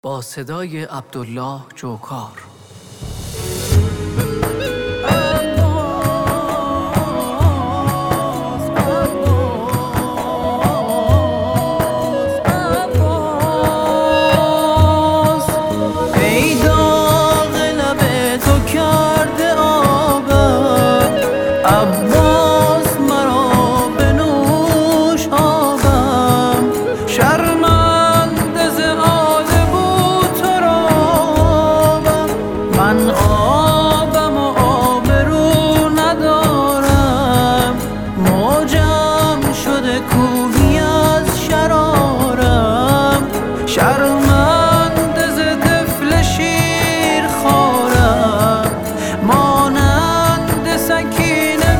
با صدای عبدالله جوکار. ای داغ لب تو کرده آبم، عباس مرا بنوش آبم. شرمنده ز آل بو ترابم، من آبم و آبرو ندارم. موجم شده کوهی از شرارم، شرمنده ز طفل شیر خوارم. مانند سکینه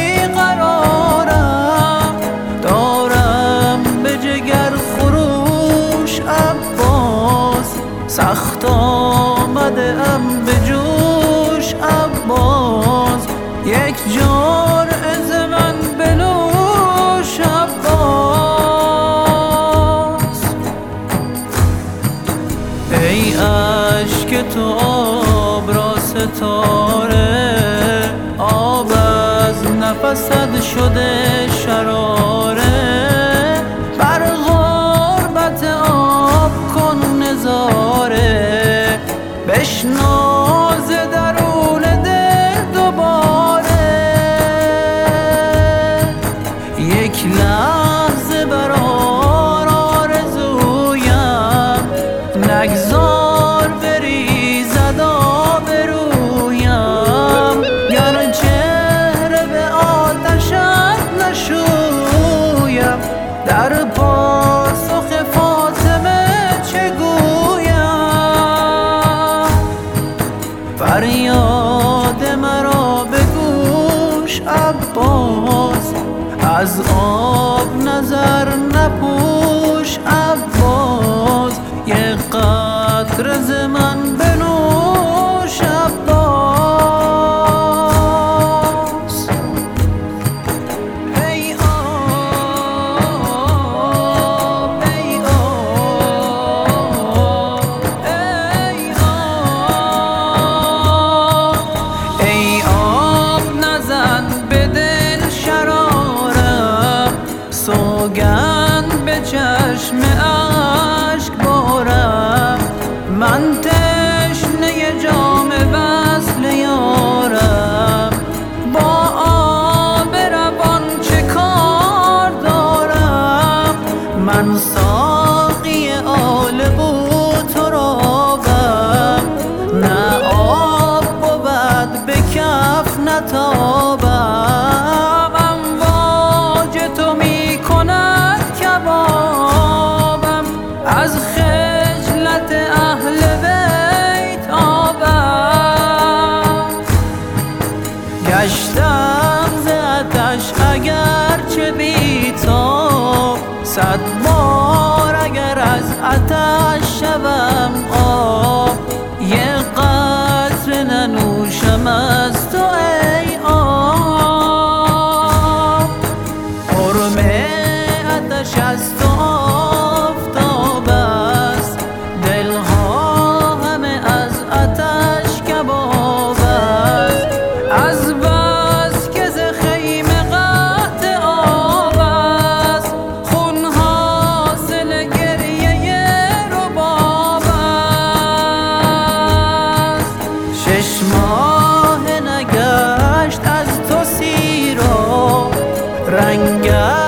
بیقرارم، دارم به جگر خروش عباس. سخت آمده ام به جوش عباس، یک جرعه ز من بنوش عباس. ای اشک تو آب را ستاره، آب از نفست شده شراره. بر غربت آب کن نظاره، بشنو ز درون دل دوباره. یک لحظه برار آرزویم، نگذار بریزد آبرویم. گر چهره به آتشت نشویم، در پاسخ فاطمه چه گویم؟ فریاد مرا به گوش عباس، از آب نظر نپوش عباس. یک قطره ز من بنوش عباس. ای آب، ای آب، ای آب. ای آب نزن به دل شرارم، سوگند به چشم اشک بارم. من تشنه جام وصل یارم، با آب روان چه کار دارم؟ من ساقی آل بو ترابم، نه آب بود به کف نتابم. امواج تو می کند کبابم، از خجلت اهل بیت آبم. گشتم ز آتش اگرچه بی‌تاب، 100 بار اگر از آتش شوم آب. یک قطره ننوشم از تو ای آب. حرم آتش از تو آفتاب است، دلها همه از آتش کباب است. از بس که ز خیمه قطع آب است، خون حاصل گریه رباب است. 6 ماه نگشت از تو سیراب، رنگ